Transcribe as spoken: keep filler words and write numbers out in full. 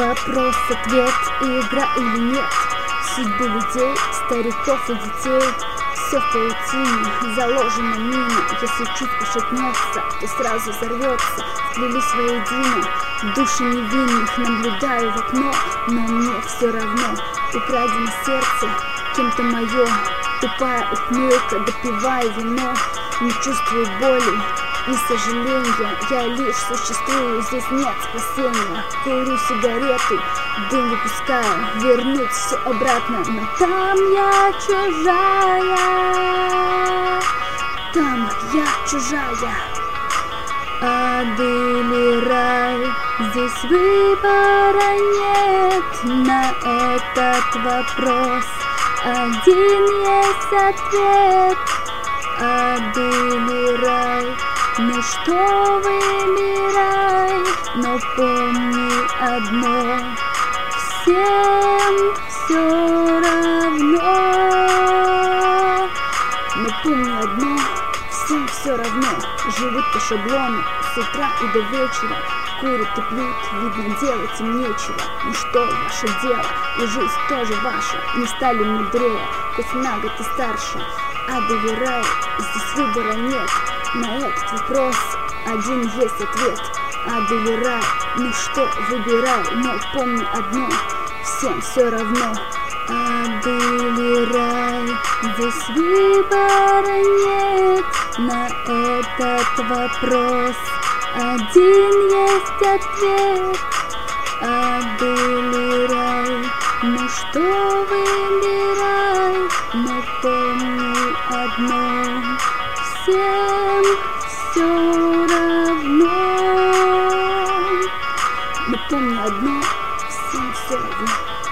Вопрос-ответ, игра или нет. Судьбы людей, стариков и детей. Все в паутине, заложена мина. Если чуть пошатнется, то сразу взорвется. Сплелись воедино души невинных. Наблюдаю в окно, но мне все равно. Украдено сердце, кем-то мое. Тупая ухмылка, допиваю вино. Не чувствую боли и сожаления. Я лишь существую, здесь нет спасения. Курю сигарету, дым выпускаю. Вернуть все обратно, но там я чужая. Там я чужая. Ад или рай, здесь выбора нет. На этот вопрос один есть ответ. Ад или рай, ну что выбирай, но помни одно, всем все равно. Но помни одно, всем все равно. Живут по шаблону с утра и до вечера. Курят и пьют, видно, делать им нечего. Ну что, ваше дело, и жизнь тоже ваша. Не стали мудрее, хоть на год и старше. Ад или рай, здесь выбора нет. На этот вопрос один есть ответ. Ад или рай, ну что, выбирай. Но помни одно, всем все равно. Ад или рай, здесь выбора нет. На этот вопрос один есть ответ. Ад или рай, ну что выбирай. Но помни одно, всем все равно. Но помни одно, всем все равно.